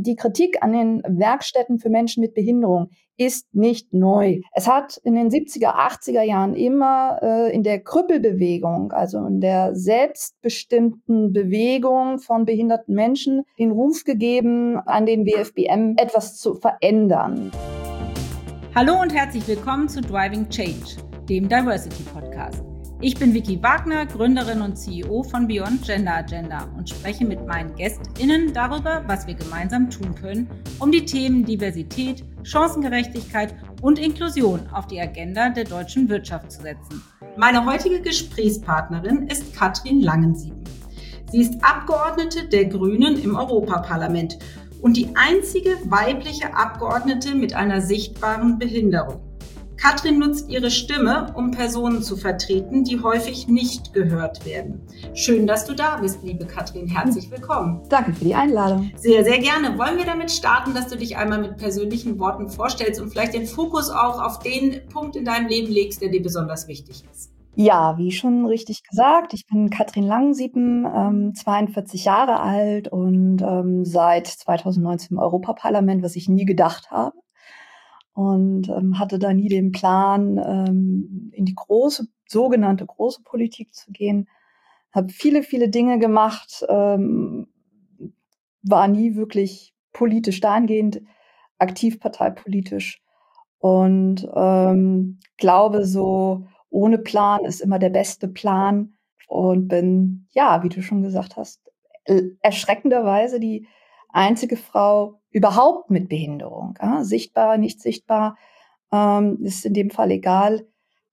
Die Kritik an den Werkstätten für Menschen mit Behinderung ist nicht neu. Es hat in den 70er, 80er Jahren immer in der Krüppelbewegung, also in der selbstbestimmten Bewegung von behinderten Menschen, den Ruf gegeben, an den WFBM etwas zu verändern. Hallo und herzlich willkommen zu Driving Change, dem Diversity Podcast. Ich bin Vicky Wagner, Gründerin und CEO von Beyond Gender Agenda und spreche mit meinen GästInnen darüber, was wir gemeinsam tun können, um die Themen Diversität, Chancengerechtigkeit und Inklusion auf die Agenda der deutschen Wirtschaft zu setzen. Meine heutige Gesprächspartnerin ist Katrin Langensieben. Sie ist Abgeordnete der Grünen im Europaparlament und die einzige weibliche Abgeordnete mit einer sichtbaren Behinderung. Katrin nutzt ihre Stimme, um Personen zu vertreten, die häufig nicht gehört werden. Schön, dass du da bist, liebe Katrin. Herzlich willkommen. Danke für die Einladung. Sehr, sehr gerne. Wollen wir damit starten, dass du dich einmal mit persönlichen Worten vorstellst und vielleicht den Fokus auch auf den Punkt in deinem Leben legst, der dir besonders wichtig ist? Ja, wie schon richtig gesagt, ich bin Katrin Langensieben, 42 Jahre alt und seit 2019 im Europaparlament, was ich nie gedacht habe. Und hatte da nie den Plan, in die sogenannte große Politik zu gehen. Habe viele, viele Dinge gemacht, war nie wirklich politisch dahingehend aktiv parteipolitisch und glaube, so ohne Plan ist immer der beste Plan und bin, ja, wie du schon gesagt hast, erschreckenderweise die einzige Frau überhaupt mit Behinderung. Ja? Sichtbar, nicht sichtbar, ist in dem Fall egal.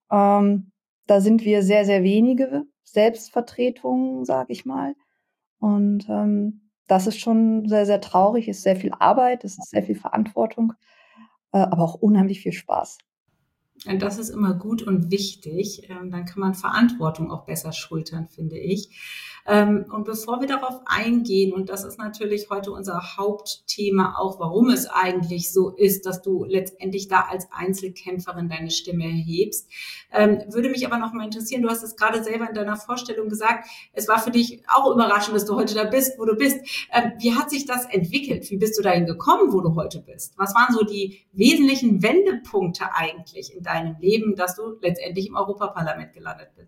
Da sind wir sehr, sehr wenige Selbstvertretungen, sage ich mal. Und das ist schon sehr, sehr traurig, ist sehr viel Arbeit, es ist sehr viel Verantwortung, aber auch unheimlich viel Spaß. Und das ist immer gut und wichtig. Dann kann man Verantwortung auch besser schultern, finde ich. Und bevor wir darauf eingehen, und das ist natürlich heute unser Hauptthema auch, warum es eigentlich so ist, dass du letztendlich da als Einzelkämpferin deine Stimme erhebst, würde mich aber noch mal interessieren, du hast es gerade selber in deiner Vorstellung gesagt, es war für dich auch überraschend, dass du heute da bist, wo du bist. Wie hat sich das entwickelt? Wie bist du dahin gekommen, wo du heute bist? Was waren so die wesentlichen Wendepunkte eigentlich in deinem Leben, dass du letztendlich im Europaparlament gelandet bist?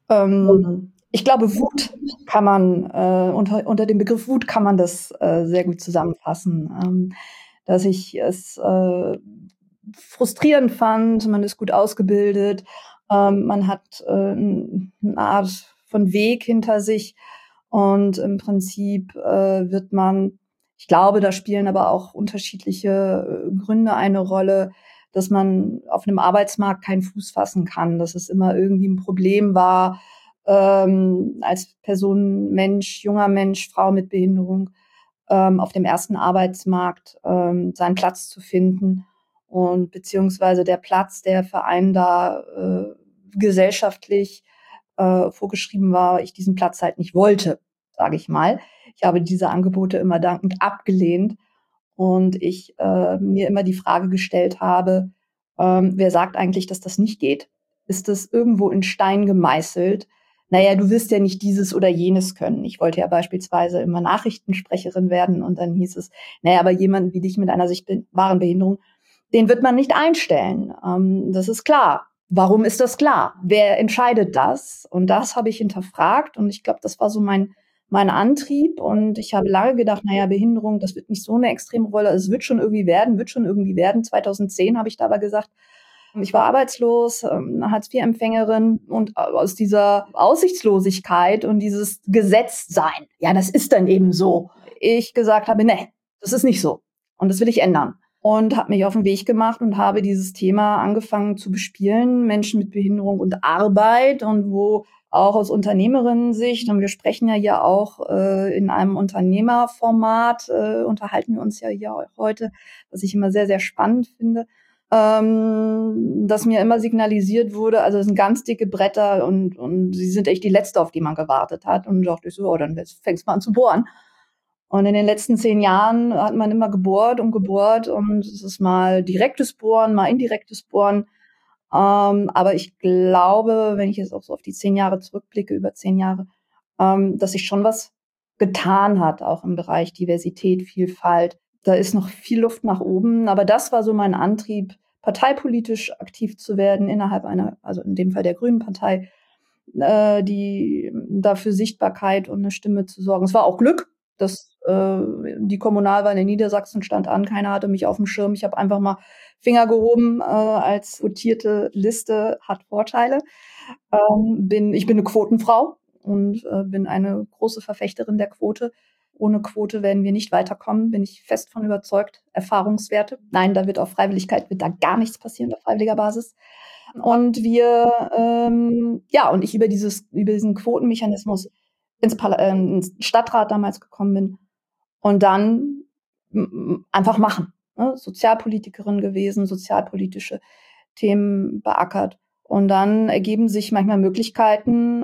Ich glaube, Wut kann man, unter dem Begriff Wut kann man das sehr gut zusammenfassen. Dass ich es frustrierend fand, man ist gut ausgebildet, man hat eine Art von Weg hinter sich und im Prinzip wird man, ich glaube, da spielen aber auch unterschiedliche Gründe eine Rolle, dass man auf einem Arbeitsmarkt keinen Fuß fassen kann, dass es immer irgendwie ein Problem war, als Person, Mensch, junger Mensch, Frau mit Behinderung, auf dem ersten Arbeitsmarkt seinen Platz zu finden und beziehungsweise der Platz, der für einen da gesellschaftlich vorgeschrieben war, ich diesen Platz halt nicht wollte, sage ich mal. Ich habe diese Angebote immer dankend abgelehnt und ich mir immer die Frage gestellt habe, wer sagt eigentlich, dass das nicht geht? Ist das irgendwo in Stein gemeißelt? Naja, du wirst ja nicht dieses oder jenes können. Ich wollte ja beispielsweise immer Nachrichtensprecherin werden und dann hieß es, naja, aber jemand wie dich mit einer sichtbaren Behinderung, den wird man nicht einstellen. Das ist klar. Warum ist das klar? Wer entscheidet das? Und das habe ich hinterfragt und ich glaube, das war so mein Antrieb und ich habe lange gedacht, naja, Behinderung, das wird nicht so eine extreme Rolle, es wird schon irgendwie werden. 2010 habe ich da aber gesagt, ich war arbeitslos, Hartz-IV-Empfängerin und aus dieser Aussichtslosigkeit und dieses Gesetztsein, ja, das ist dann eben so, ich gesagt habe, nee, das ist nicht so und das will ich ändern. Und habe mich auf den Weg gemacht und habe dieses Thema angefangen zu bespielen, Menschen mit Behinderung und Arbeit und wo auch aus Unternehmerinnen-Sicht, und wir sprechen ja hier auch in einem Unternehmerformat, unterhalten wir uns ja hier heute, was ich immer sehr, sehr spannend finde, dass mir immer signalisiert wurde, also es sind ganz dicke Bretter und sie sind echt die letzte, auf die man gewartet hat. Und dachte ich so, oh, dann fängst du mal an zu bohren. Und in den letzten 10 Jahren hat man immer gebohrt und es ist mal direktes Bohren, mal indirektes Bohren. Aber ich glaube, wenn ich jetzt auch so auf die 10 Jahre zurückblicke, über 10 Jahre, dass sich schon was getan hat, auch im Bereich Diversität, Vielfalt, Da ist noch viel Luft nach oben. Aber das war so mein Antrieb, parteipolitisch aktiv zu werden innerhalb einer, also in dem Fall der Grünen Partei, die dafür Sichtbarkeit und eine Stimme zu sorgen. Es war auch Glück, dass die Kommunalwahl in Niedersachsen stand an. Keiner hatte mich auf dem Schirm. Ich habe einfach mal Finger gehoben, als votierte Liste hat Vorteile. Ich bin eine Quotenfrau und bin eine große Verfechterin der Quote. Ohne Quote werden wir nicht weiterkommen, bin ich fest von überzeugt. Erfahrungswerte. Nein, da wird auf Freiwilligkeit wird da gar nichts passieren auf freiwilliger Basis. Und und ich über diesen Quotenmechanismus ins Stadtrat damals gekommen bin und dann einfach machen. Ne? Sozialpolitikerin gewesen, sozialpolitische Themen beackert. Und dann ergeben sich manchmal Möglichkeiten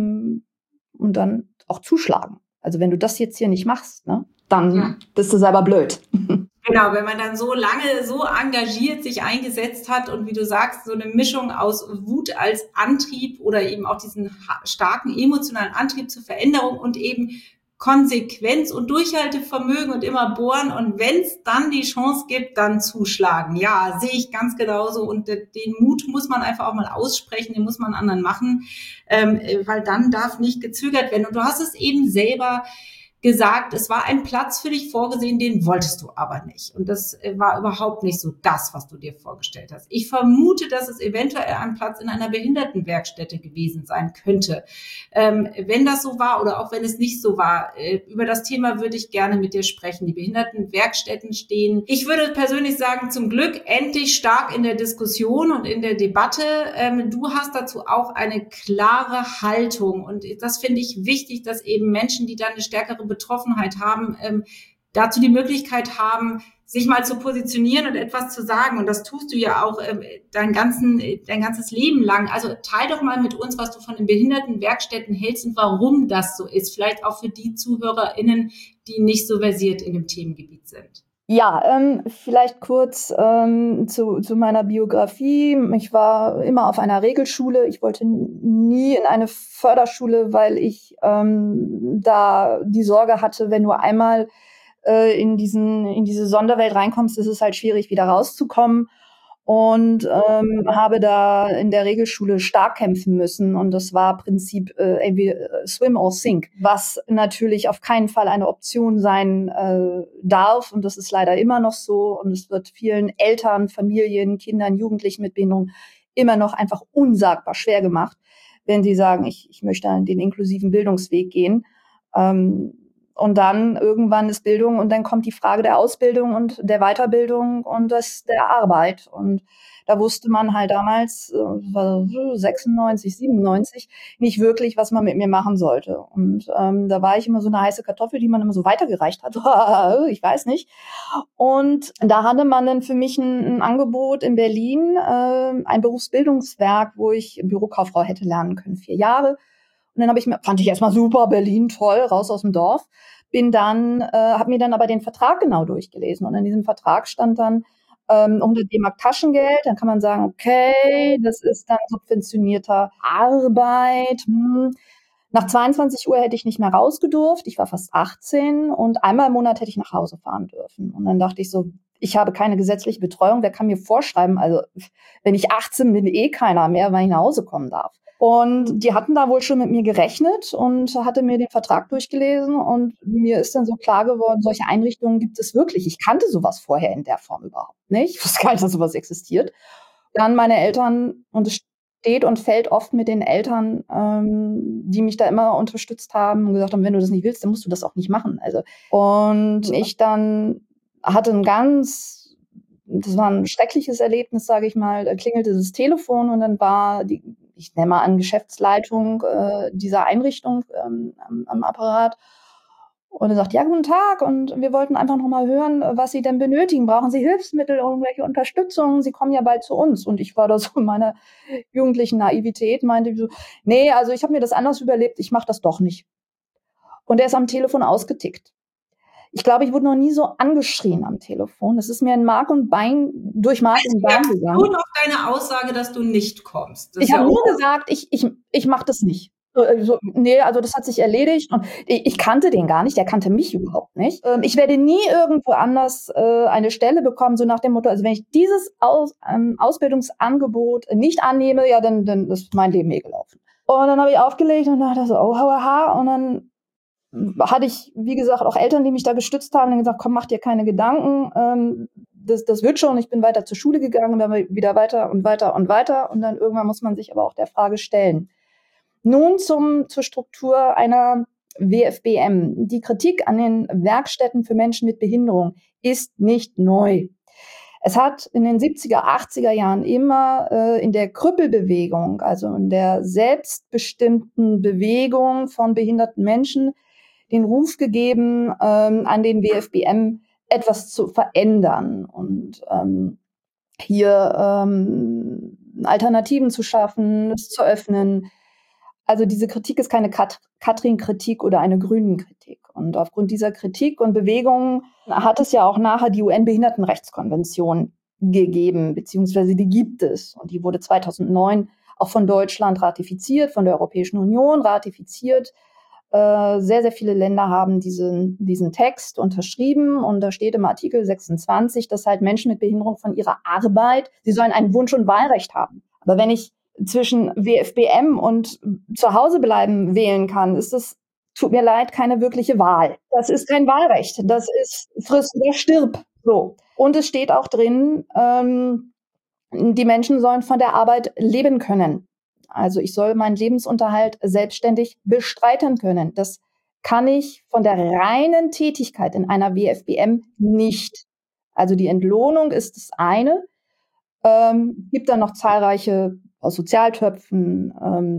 und dann auch zuschlagen. Also wenn du das jetzt hier nicht machst, ne, dann bist du selber blöd. Genau, wenn man dann so lange so engagiert sich eingesetzt hat und wie du sagst, so eine Mischung aus Wut als Antrieb oder eben auch diesen starken emotionalen Antrieb zur Veränderung und eben Konsequenz und Durchhaltevermögen und immer bohren und wenn es dann die Chance gibt, dann zuschlagen. Ja, sehe ich ganz genauso und den Mut muss man einfach auch mal aussprechen, den muss man anderen machen, weil dann darf nicht gezögert werden. Und du hast es eben selber gesagt, es war ein Platz für dich vorgesehen, den wolltest du aber nicht. Und das war überhaupt nicht so das, was du dir vorgestellt hast. Ich vermute, dass es eventuell ein Platz in einer Behindertenwerkstätte gewesen sein könnte. Wenn das so war oder auch wenn es nicht so war, über das Thema würde ich gerne mit dir sprechen. Die Behindertenwerkstätten stehen, ich würde persönlich sagen, zum Glück endlich stark in der Diskussion und in der Debatte. Du hast dazu auch eine klare Haltung. Und das finde ich wichtig, dass eben Menschen, die da eine stärkere Betroffenheit haben, dazu die Möglichkeit haben, sich mal zu positionieren und etwas zu sagen. Und das tust du ja auch dein ganzes Leben lang. Also teil doch mal mit uns, was du von den Behindertenwerkstätten hältst und warum das so ist. Vielleicht auch für die ZuhörerInnen, die nicht so versiert in dem Themengebiet sind. Ja, vielleicht kurz zu meiner Biografie. Ich war immer auf einer Regelschule. Ich wollte nie in eine Förderschule, weil ich da die Sorge hatte, wenn du einmal in diese Sonderwelt reinkommst, ist es halt schwierig, wieder rauszukommen. Und habe da in der Regelschule stark kämpfen müssen. Und das war Prinzip swim or sink, was natürlich auf keinen Fall eine Option sein darf. Und das ist leider immer noch so. Und es wird vielen Eltern, Familien, Kindern, Jugendlichen mit Behinderung immer noch einfach unsagbar schwer gemacht, wenn sie sagen, ich möchte den inklusiven Bildungsweg gehen. Und dann irgendwann ist Bildung und dann kommt die Frage der Ausbildung und der Weiterbildung und der Arbeit. Und da wusste man halt damals, 96, 97, nicht wirklich, was man mit mir machen sollte. Und da war ich immer so eine heiße Kartoffel, die man immer so weitergereicht hat. Ich weiß nicht. Und da hatte man dann für mich ein Angebot in Berlin, ein Berufsbildungswerk, wo ich Bürokauffrau hätte lernen können, 4 Jahre. Und dann fand ich erstmal super, Berlin, toll, raus aus dem Dorf. Habe mir dann aber den Vertrag genau durchgelesen. Und in diesem Vertrag stand dann 100 D-Mark Taschengeld. Dann kann man sagen, okay, das ist dann subventionierter Arbeit. Nach 22 Uhr hätte ich nicht mehr rausgedurft. Ich war fast 18 und einmal im Monat hätte ich nach Hause fahren dürfen. Und dann dachte ich so, ich habe keine gesetzliche Betreuung. Wer kann mir vorschreiben, also wenn ich 18 bin, keiner mehr, weil ich nach Hause kommen darf. Und die hatten da wohl schon mit mir gerechnet und hatte mir den Vertrag durchgelesen und mir ist dann so klar geworden, solche Einrichtungen gibt es wirklich. Ich kannte sowas vorher in der Form überhaupt nicht. Ich wusste gar nicht, dass sowas existiert. Dann meine Eltern, und es steht und fällt oft mit den Eltern, die mich da immer unterstützt haben und gesagt haben, wenn du das nicht willst, dann musst du das auch nicht machen. Also, und ich dann hatte das war ein schreckliches Erlebnis, sage ich mal, da klingelte das Telefon und dann war ich nehme mal an, Geschäftsleitung dieser Einrichtung am Apparat. Und er sagt, ja, guten Tag, und wir wollten einfach noch mal hören, was Sie denn benötigen. Brauchen Sie Hilfsmittel, irgendwelche Unterstützung? Sie kommen ja bald zu uns. Und ich war da so in meiner jugendlichen Naivität, meinte so, nee, also ich habe mir das anders überlebt, ich mache das doch nicht. Und er ist am Telefon ausgetickt. Ich glaube, ich wurde noch nie so angeschrien am Telefon. Es ist mir in Mark und Bein, durch Mark und Bein gegangen. Nur noch deine Aussage, dass du nicht kommst. Ich habe nur gesagt, ich mache das nicht. Nee, also das hat sich erledigt und ich kannte den gar nicht, der kannte mich überhaupt nicht. Ich werde nie irgendwo anders eine Stelle bekommen, so nach dem Motto, also wenn ich dieses Ausbildungsangebot nicht annehme, ja, dann ist mein Leben gelaufen. Und dann habe ich aufgelegt und dachte so, oh, und dann hatte ich, wie gesagt, auch Eltern, die mich da gestützt haben und gesagt, komm, mach dir keine Gedanken, das wird schon. Ich bin weiter zur Schule gegangen, dann wieder weiter und weiter und weiter und dann irgendwann muss man sich aber auch der Frage stellen. Nun zur Struktur einer WFBM. Die Kritik an den Werkstätten für Menschen mit Behinderung ist nicht neu. Es hat in den 70er, 80er Jahren immer in der Krüppelbewegung, also in der selbstbestimmten Bewegung von behinderten Menschen, den Ruf gegeben, an den WFBM etwas zu verändern und hier Alternativen zu schaffen, es zu öffnen. Also diese Kritik ist keine Katrin-Kritik oder eine Grünen-Kritik. Und aufgrund dieser Kritik und Bewegung hat es ja auch nachher die UN-Behindertenrechtskonvention gegeben, beziehungsweise die gibt es. Und die wurde 2009 auch von Deutschland ratifiziert, von der Europäischen Union ratifiziert. Sehr, sehr viele Länder haben diesen Text unterschrieben. Und da steht im Artikel 26, dass halt Menschen mit Behinderung von ihrer Arbeit, sie sollen ein Wunsch- und Wahlrecht haben. Aber wenn ich zwischen WFBM und zu Hause bleiben wählen kann, ist das, tut mir leid, keine wirkliche Wahl. Das ist kein Wahlrecht. Das ist friss oder stirb. So. Und es steht auch drin, die Menschen sollen von der Arbeit leben können. Also ich soll meinen Lebensunterhalt selbstständig bestreiten können. Das kann ich von der reinen Tätigkeit in einer WFBM nicht. Also die Entlohnung ist das eine. Gibt dann noch zahlreiche aus Sozialtöpfen,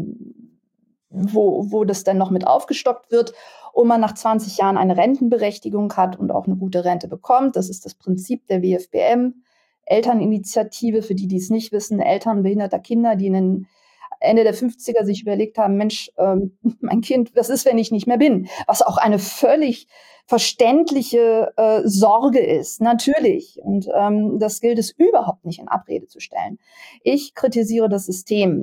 wo das dann noch mit aufgestockt wird und man nach 20 Jahren eine Rentenberechtigung hat und auch eine gute Rente bekommt. Das ist das Prinzip der WFBM. Elterninitiative, für die es nicht wissen, Eltern behinderter Kinder, die in den Ende der 50er sich überlegt haben, Mensch, mein Kind, was ist, wenn ich nicht mehr bin? Was auch eine völlig verständliche Sorge ist, natürlich. Und das gilt es überhaupt nicht in Abrede zu stellen. Ich kritisiere das System.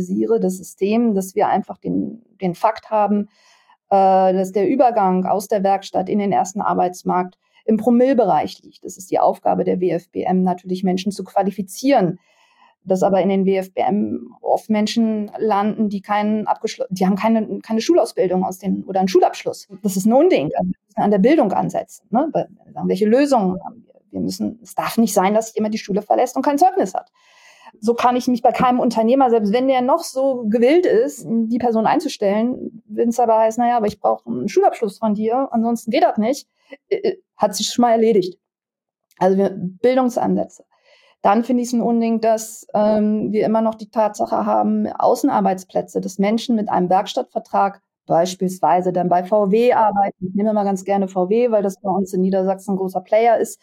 Dass wir einfach den Fakt haben, dass der Übergang aus der Werkstatt in den ersten Arbeitsmarkt im Promillebereich liegt. Es ist die Aufgabe der WFBM, natürlich Menschen zu qualifizieren, dass aber in den WFBM oft Menschen landen, die haben keine Schulausbildung oder einen Schulabschluss. Das ist ein Unding. Wir müssen an der Bildung ansetzen. Ne? Welche Lösungen haben wir? Es darf nicht sein, dass jemand die Schule verlässt und kein Zeugnis hat. So kann ich mich bei keinem Unternehmer, selbst wenn der noch so gewillt ist, die Person einzustellen, wenn es aber heißt, naja, aber ich brauche einen Schulabschluss von dir, ansonsten geht das nicht, hat sich schon mal erledigt. Also Bildungsansätze. Dann finde ich es ein Unding, dass wir immer noch die Tatsache haben, Außenarbeitsplätze, dass Menschen mit einem Werkstattvertrag beispielsweise dann bei VW arbeiten. Ich nehme mal ganz gerne VW, weil das bei uns in Niedersachsen ein großer Player ist,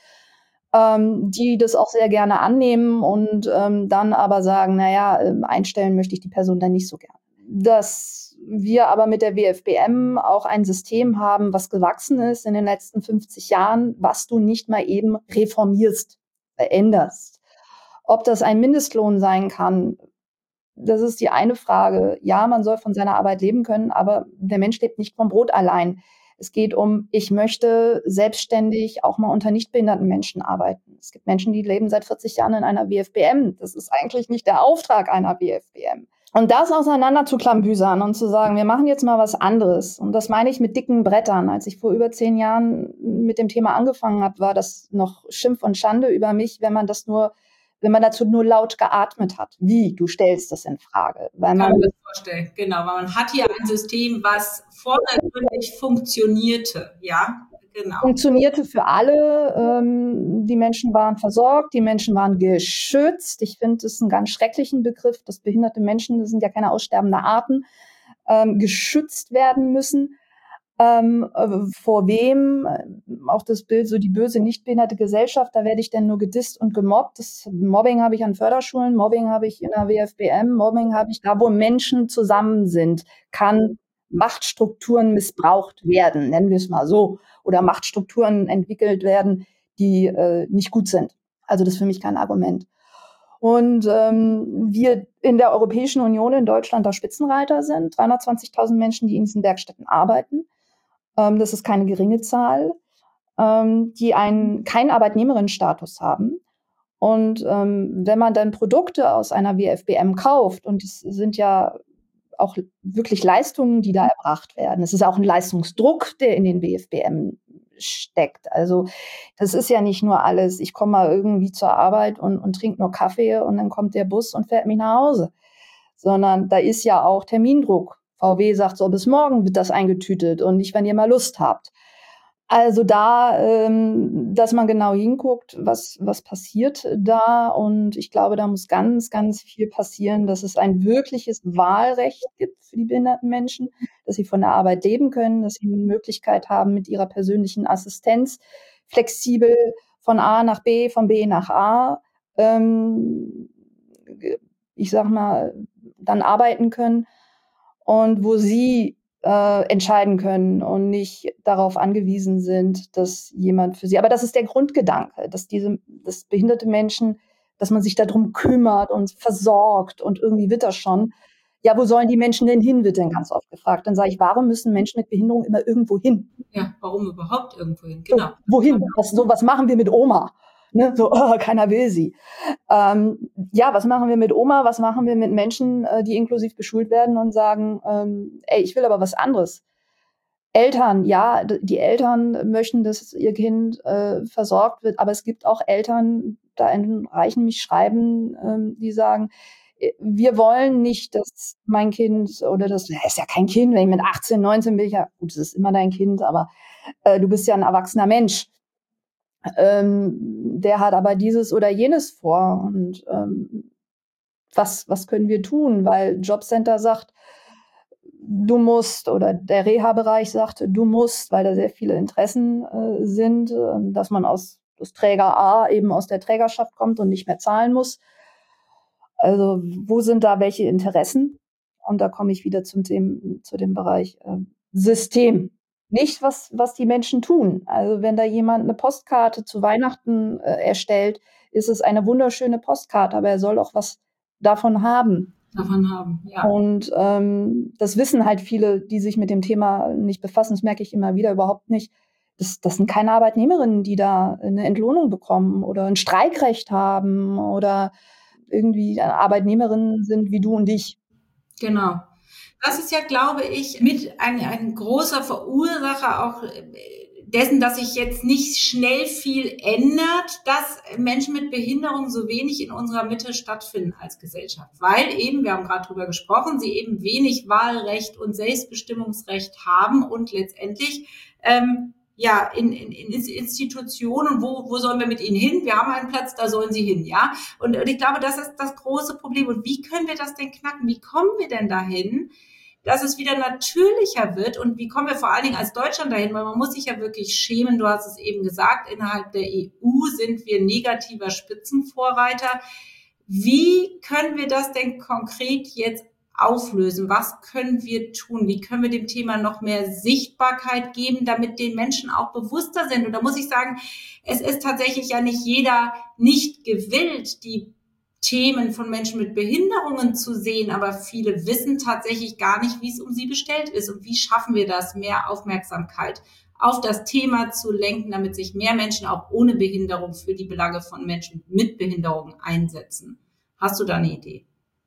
die das auch sehr gerne annehmen und dann aber sagen, naja, einstellen möchte ich die Person dann nicht so gerne. Dass wir aber mit der WFBM auch ein System haben, was gewachsen ist in den letzten 50 Jahren, was du nicht mal eben reformierst, veränderst. Ob das ein Mindestlohn sein kann, das ist die eine Frage. Ja, man soll von seiner Arbeit leben können, aber der Mensch lebt nicht vom Brot allein. Es geht um, ich möchte selbstständig auch mal unter nicht behinderten Menschen arbeiten. Es gibt Menschen, die leben seit 40 Jahren in einer WFBM. Das ist eigentlich nicht der Auftrag einer WFBM. Und das auseinander zu klambüsern und zu sagen, wir machen jetzt mal was anderes. Und das meine ich mit dicken Brettern. Als ich vor über 10 Jahren mit dem Thema angefangen habe, war das noch Schimpf und Schande über mich, wenn man dazu nur laut geatmet hat. Wie? Du stellst das in Frage. Kann man das vorstellen, genau, weil man hat hier ein System, was vordergründig funktionierte, ja, genau. Funktionierte für alle. Die Menschen waren versorgt, die Menschen waren geschützt. Ich finde, das ist ein ganz schrecklichen Begriff, dass behinderte Menschen, das sind ja keine aussterbenden Arten, geschützt werden müssen. Vor wem? Auch das Bild, so die böse, nicht behinderte Gesellschaft, da werde ich denn nur gedisst und gemobbt. Das Mobbing habe ich an Förderschulen, Mobbing habe ich in der WFBM, Mobbing habe ich da, wo Menschen zusammen sind, kann Machtstrukturen missbraucht werden, nennen wir es mal so, oder Machtstrukturen entwickelt werden, die nicht gut sind. Also das ist für mich kein Argument. Und wir in der Europäischen Union in Deutschland da Spitzenreiter sind, 320.000 Menschen, die in diesen Werkstätten arbeiten. Das ist keine geringe Zahl, die keinen Arbeitnehmerinnenstatus haben. Und wenn man dann Produkte aus einer WFBM kauft, und es sind ja auch wirklich Leistungen, die da erbracht werden. Es ist auch ein Leistungsdruck, der in den WFBM steckt. Also das ist ja nicht nur alles, ich komme mal irgendwie zur Arbeit und trinke nur Kaffee und dann kommt der Bus und fährt mich nach Hause. Sondern da ist ja auch Termindruck. VW sagt so, bis morgen wird das eingetütet und nicht, wenn ihr mal Lust habt. Also da, dass man genau hinguckt, was passiert da. Und ich glaube, da muss ganz, ganz viel passieren, dass es ein wirkliches Wahlrecht gibt für die behinderten Menschen, dass sie von der Arbeit leben können, dass sie eine Möglichkeit haben, mit ihrer persönlichen Assistenz flexibel von A nach B, von B nach A, ich sag mal, dann arbeiten können und wo sie entscheiden können und nicht darauf angewiesen sind, dass jemand für sie. Aber das ist der Grundgedanke, dass behinderte Menschen, dass man sich darum kümmert und versorgt und irgendwie wird das schon. Ja, wo sollen die Menschen denn hin, wird dann ganz oft gefragt. Dann sage ich, warum müssen Menschen mit Behinderung immer irgendwo hin? Ja, warum überhaupt irgendwo hin? Genau. So, wohin? Was machen wir mit Oma? Ne? So, keiner will sie. Ja, was machen wir mit Oma? Was machen wir mit Menschen, die inklusiv beschult werden und sagen, ey, ich will aber was anderes. Eltern, ja, die Eltern möchten, dass ihr Kind versorgt wird, aber es gibt auch Eltern, da erreichen mich Schreiben, die sagen, wir wollen nicht, dass mein Kind oder das ist ja kein Kind, wenn ich mit 18, 19 bin, ja gut, es ist immer dein Kind, aber du bist ja ein erwachsener Mensch. Der hat aber dieses oder jenes vor. Und was können wir tun? Weil Jobcenter sagt, du musst, oder der Reha-Bereich sagt, du musst, weil da sehr viele Interessen sind, dass man aus Träger A eben aus der Trägerschaft kommt und nicht mehr zahlen muss. Also wo sind da welche Interessen? Und da komme ich wieder zu dem Bereich System. Nicht, was die Menschen tun. Also wenn da jemand eine Postkarte zu Weihnachten erstellt, ist es eine wunderschöne Postkarte, aber er soll auch was davon haben. Ja. Und das wissen halt viele, die sich mit dem Thema nicht befassen. Das merke ich immer wieder überhaupt nicht. Das sind keine Arbeitnehmerinnen, die da eine Entlohnung bekommen oder ein Streikrecht haben oder irgendwie Arbeitnehmerinnen sind wie du und ich. Genau. Das ist ja, glaube ich, mit ein großer Verursacher auch dessen, dass sich jetzt nicht schnell viel ändert, dass Menschen mit Behinderung so wenig in unserer Mitte stattfinden als Gesellschaft. Weil eben, wir haben gerade drüber gesprochen, sie eben wenig Wahlrecht und Selbstbestimmungsrecht haben und letztendlich in Institutionen, wo sollen wir mit ihnen hin? Wir haben einen Platz, da sollen sie hin, ja? Und ich glaube, das ist das große Problem. Und wie können wir das denn knacken? Wie kommen wir denn dahin, dass es wieder natürlicher wird? Und wie kommen wir vor allen Dingen als Deutschland dahin? Weil man muss sich ja wirklich schämen. Du hast es eben gesagt, innerhalb der EU sind wir negativer Spitzenvorreiter. Wie können wir das denn konkret jetzt auflösen? Was können wir tun? Wie können wir dem Thema noch mehr Sichtbarkeit geben, damit den Menschen auch bewusster sind? Und da muss ich sagen, es ist tatsächlich ja nicht jeder nicht gewillt, die Themen von Menschen mit Behinderungen zu sehen, aber viele wissen tatsächlich gar nicht, wie es um sie bestellt ist. Und wie schaffen wir das, mehr Aufmerksamkeit auf das Thema zu lenken, damit sich mehr Menschen auch ohne Behinderung für die Belange von Menschen mit Behinderung einsetzen? Hast du da eine Idee?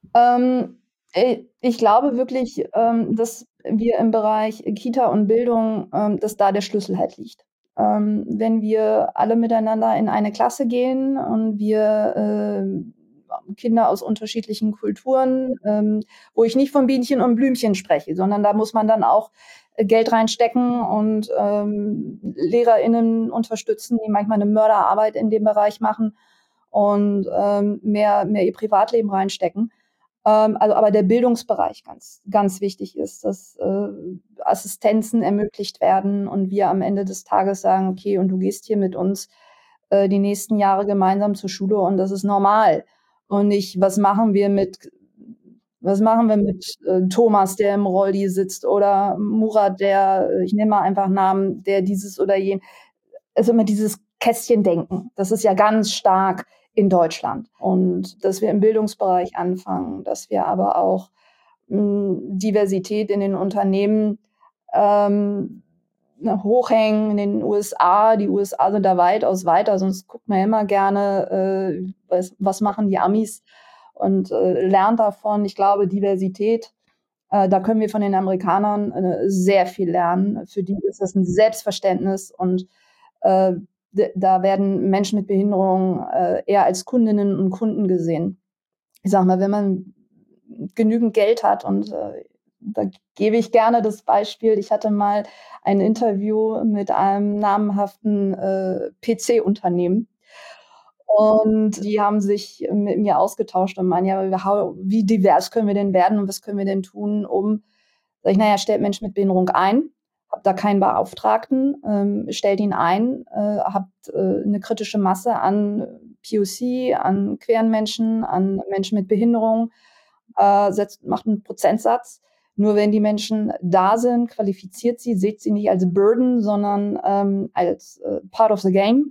Ich glaube wirklich, dass wir im Bereich Kita und Bildung, dass da der Schlüssel halt liegt. Wenn wir alle miteinander in eine Klasse gehen und wir Kinder aus unterschiedlichen Kulturen, wo ich nicht von Bienchen und Blümchen spreche, sondern da muss man dann auch Geld reinstecken und LehrerInnen unterstützen, die manchmal eine Mörderarbeit in dem Bereich machen und mehr ihr Privatleben reinstecken. Aber der Bildungsbereich ganz, ganz wichtig ist, dass Assistenzen ermöglicht werden und wir am Ende des Tages sagen, okay, und du gehst hier mit uns die nächsten Jahre gemeinsam zur Schule und das ist normal. Und nicht, was machen wir mit Thomas, der im Rolli sitzt, oder Murat, ich nenne mal einfach Namen, der dieses oder jen, also immer dieses Kästchendenken, das ist ja ganz stark in Deutschland. Und dass wir im Bildungsbereich anfangen, dass wir aber auch Diversität in den Unternehmen hochhängen in den USA. Die USA sind da weitaus weiter, sonst guckt man ja immer gerne, was machen die Amis und lernt davon. Ich glaube, Diversität, da können wir von den Amerikanern sehr viel lernen. Für die ist das ein Selbstverständnis und da werden Menschen mit Behinderung eher als Kundinnen und Kunden gesehen. Ich sag mal, wenn man genügend Geld hat und da gebe ich gerne das Beispiel. Ich hatte mal ein Interview mit einem namhaften PC-Unternehmen und die haben sich mit mir ausgetauscht und meinen, ja, wie divers können wir denn werden und was können wir denn tun, sag ich, naja, stellt Menschen mit Behinderung ein, habt da keinen Beauftragten, stellt ihn ein, habt eine kritische Masse an POC, an queeren Menschen, an Menschen mit Behinderung, macht einen Prozentsatz. Nur wenn die Menschen da sind, qualifiziert sie, seht sie nicht als Burden, sondern als part of the game.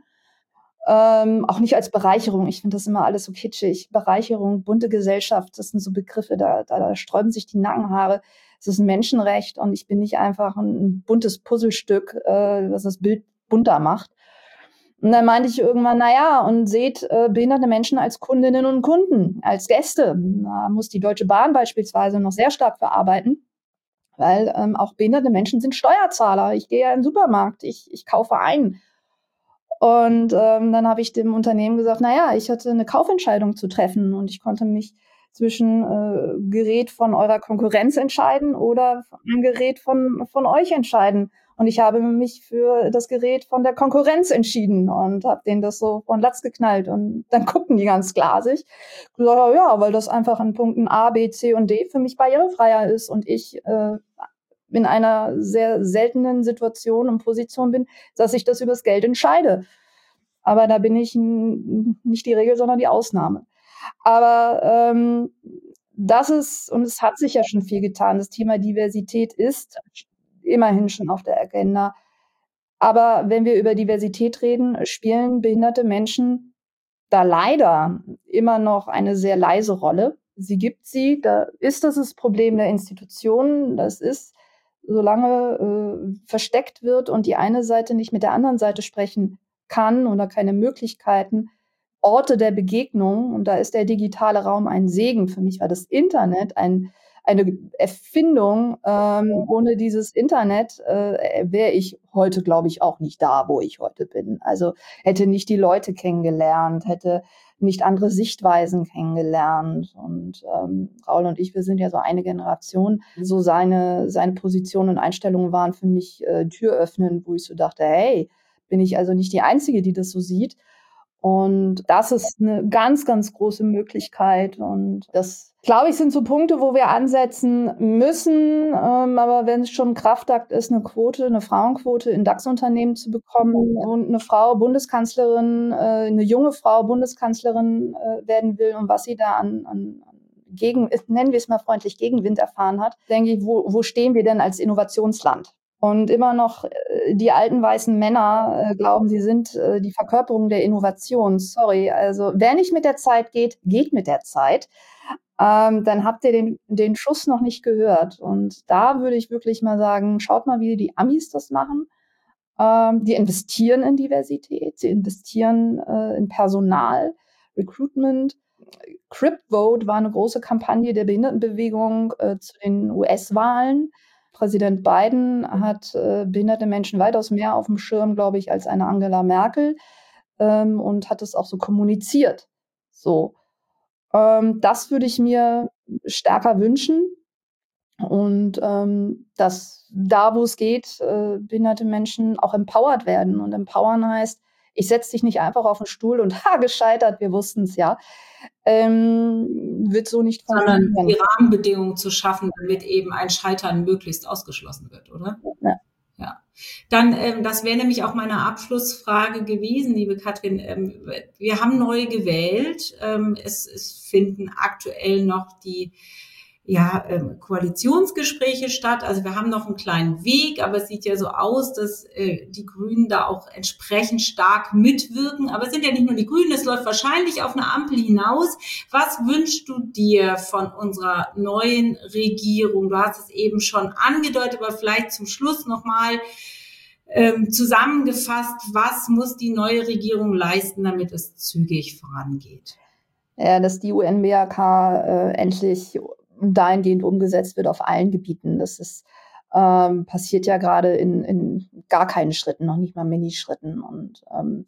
Auch nicht als Bereicherung. Ich finde das immer alles so kitschig. Bereicherung, bunte Gesellschaft, das sind so Begriffe, da sträuben sich die Nackenhaare. Es ist ein Menschenrecht und ich bin nicht einfach ein buntes Puzzlestück, was das Bild bunter macht. Und dann meinte ich irgendwann, und seht behinderte Menschen als Kundinnen und Kunden, als Gäste. Da muss die Deutsche Bahn beispielsweise noch sehr stark verarbeiten, weil auch behinderte Menschen sind Steuerzahler. Ich gehe ja in den Supermarkt, ich kaufe ein. Und dann habe ich dem Unternehmen gesagt, ich hatte eine Kaufentscheidung zu treffen und ich konnte mich zwischen Gerät von eurer Konkurrenz entscheiden oder ein Gerät von euch entscheiden. Und ich habe mich für das Gerät von der Konkurrenz entschieden und habe denen das so von Latz geknallt. Und dann guckten die ganz glasig. Gesagt, ja, weil das einfach an Punkten A, B, C und D für mich barrierefreier ist und ich in einer sehr seltenen Situation und Position bin, dass ich das übers Geld entscheide. Aber da bin ich nicht die Regel, sondern die Ausnahme. Aber das ist, und es hat sich ja schon viel getan, das Thema Diversität ist immerhin schon auf der Agenda. Aber wenn wir über Diversität reden, spielen behinderte Menschen da leider immer noch eine sehr leise Rolle. Sie gibt sie, da ist das Problem der Institutionen, das ist, solange versteckt wird und die eine Seite nicht mit der anderen Seite sprechen kann oder keine Möglichkeiten, Orte der Begegnung, und da ist der digitale Raum ein Segen. Für mich war das Internet eine Erfindung. Ohne dieses Internet wäre ich heute, glaube ich, auch nicht da, wo ich heute bin. Also hätte nicht die Leute kennengelernt, hätte nicht andere Sichtweisen kennengelernt. Und Raul und ich, wir sind ja so eine Generation. So seine Position und Einstellungen waren für mich Türöffnen, wo ich so dachte, hey, bin ich also nicht die Einzige, die das so sieht. Und das ist eine ganz, ganz große Möglichkeit. Und das, glaube ich, sind so Punkte, wo wir ansetzen müssen. Aber wenn es schon ein Kraftakt ist, eine Frauenquote in DAX-Unternehmen zu bekommen und eine Frau Bundeskanzlerin, eine junge Frau Bundeskanzlerin werden will und was sie da an nennen wir es mal freundlich, Gegenwind erfahren hat, denke ich, wo stehen wir denn als Innovationsland? Und immer noch die alten weißen Männer glauben, sie sind die Verkörperung der Innovation. Sorry, also wer nicht mit der Zeit geht, geht mit der Zeit. Dann habt ihr den Schuss noch nicht gehört. Und da würde ich wirklich mal sagen, schaut mal, wie die Amis das machen. Die investieren in Diversität, sie investieren in Personal, Recruitment. CripVote war eine große Kampagne der Behindertenbewegung zu den US-Wahlen. Präsident Biden hat behinderte Menschen weitaus mehr auf dem Schirm, glaube ich, als eine Angela Merkel und hat es auch so kommuniziert. So, das würde ich mir stärker wünschen und dass da, wo es geht, behinderte Menschen auch empowered werden. Und empowern heißt, ich setze dich nicht einfach auf den Stuhl und gescheitert, wir wussten es ja. Wird so nicht funktionieren. Sondern die Rahmenbedingungen zu schaffen, damit eben ein Scheitern möglichst ausgeschlossen wird, oder? Ja. Dann, das wäre nämlich auch meine Abschlussfrage gewesen, liebe Katrin. Wir haben neu gewählt. Es finden aktuell noch die Koalitionsgespräche statt. Also wir haben noch einen kleinen Weg, aber es sieht ja so aus, dass die Grünen da auch entsprechend stark mitwirken. Aber es sind ja nicht nur die Grünen, es läuft wahrscheinlich auf eine Ampel hinaus. Was wünschst du dir von unserer neuen Regierung? Du hast es eben schon angedeutet, aber vielleicht zum Schluss nochmal zusammengefasst, was muss die neue Regierung leisten, damit es zügig vorangeht? Ja, dass die UN-BRK endlich dahingehend umgesetzt wird auf allen Gebieten. Das ist passiert ja gerade in gar keinen Schritten, noch nicht mal Minischritten. Und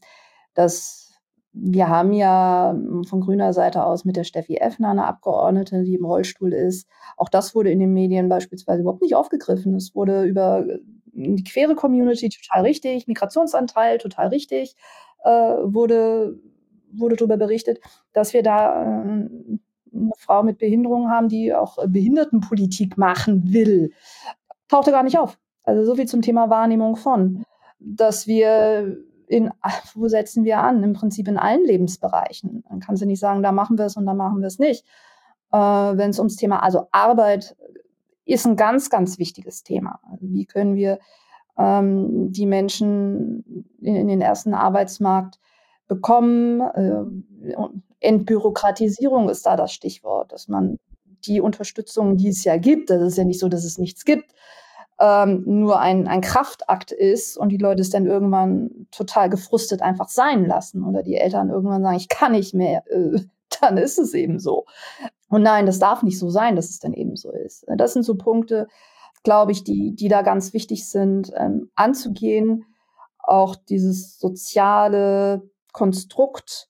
wir haben ja von grüner Seite aus mit der Steffi Effner eine Abgeordnete, die im Rollstuhl ist. Auch das wurde in den Medien beispielsweise überhaupt nicht aufgegriffen. Es wurde über die queere Community total richtig, Migrationsanteil total richtig, wurde darüber berichtet, dass wir da eine Frau mit Behinderung haben, die auch Behindertenpolitik machen will. Tauchte gar nicht auf. Also so viel zum Thema Wahrnehmung von, dass wir wo setzen wir an? Im Prinzip in allen Lebensbereichen. Dann kannst du nicht sagen, da machen wir es und da machen wir es nicht. Wenn es ums Thema, also Arbeit ist ein ganz, ganz wichtiges Thema. Also wie können wir die Menschen in den ersten Arbeitsmarkt bekommen? Entbürokratisierung ist da das Stichwort, dass man die Unterstützung, die es ja gibt, das ist ja nicht so, dass es nichts gibt, nur ein Kraftakt ist und die Leute es dann irgendwann total gefrustet einfach sein lassen oder die Eltern irgendwann sagen, ich kann nicht mehr, dann ist es eben so. Und nein, das darf nicht so sein, dass es dann eben so ist. Das sind so Punkte, glaube ich, die da ganz wichtig sind, anzugehen. Auch dieses soziale Konstrukt,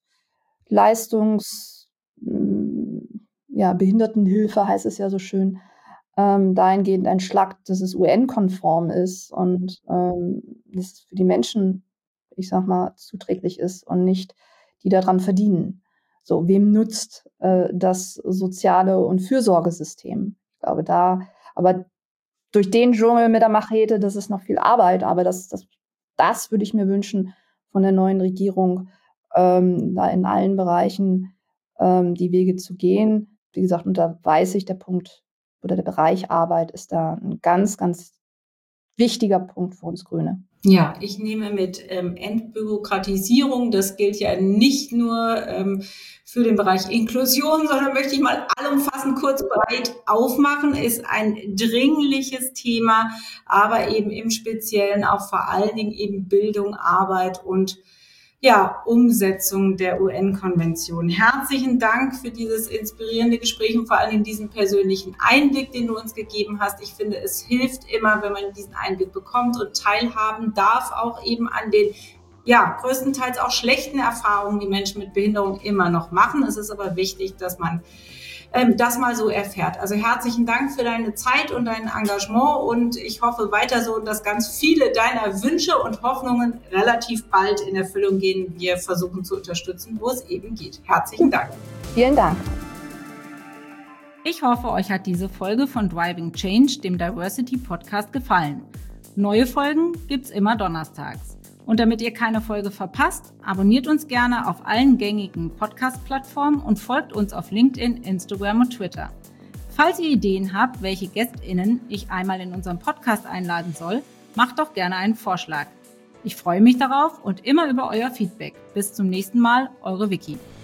Behindertenhilfe heißt es ja so schön, dahingehend entschlackt, dass es UN-konform ist und dass es für die Menschen, ich sag mal, zuträglich ist und nicht die daran verdienen. So, wem nutzt das soziale und Fürsorgesystem? Ich glaube, aber durch den Dschungel mit der Machete, das ist noch viel Arbeit, aber das würde ich mir wünschen von der neuen Regierung, da in allen Bereichen die Wege zu gehen. Wie gesagt, und da weiß ich, der Punkt oder der Bereich Arbeit ist da ein ganz, ganz wichtiger Punkt für uns Grüne. Ja, ich nehme mit Entbürokratisierung, das gilt ja nicht nur für den Bereich Inklusion, sondern möchte ich mal allumfassend kurz breit aufmachen, ist ein dringliches Thema, aber eben im Speziellen auch vor allen Dingen eben Bildung, Arbeit und Umsetzung der UN-Konvention. Herzlichen Dank für dieses inspirierende Gespräch und vor allem diesen persönlichen Einblick, den du uns gegeben hast. Ich finde, es hilft immer, wenn man diesen Einblick bekommt und teilhaben darf, auch eben an den größtenteils auch schlechten Erfahrungen, die Menschen mit Behinderung immer noch machen. Es ist aber wichtig, dass man das mal so erfährt. Also herzlichen Dank für deine Zeit und dein Engagement und ich hoffe weiter so, dass ganz viele deiner Wünsche und Hoffnungen relativ bald in Erfüllung gehen. Wir versuchen zu unterstützen, wo es eben geht. Herzlichen Dank. Vielen Dank. Ich hoffe, euch hat diese Folge von Driving Change, dem Diversity Podcast, gefallen. Neue Folgen gibt's immer donnerstags. Und damit ihr keine Folge verpasst, abonniert uns gerne auf allen gängigen Podcast-Plattformen und folgt uns auf LinkedIn, Instagram und Twitter. Falls ihr Ideen habt, welche GästInnen ich einmal in unseren Podcast einladen soll, macht doch gerne einen Vorschlag. Ich freue mich darauf und immer über euer Feedback. Bis zum nächsten Mal, eure Vicky.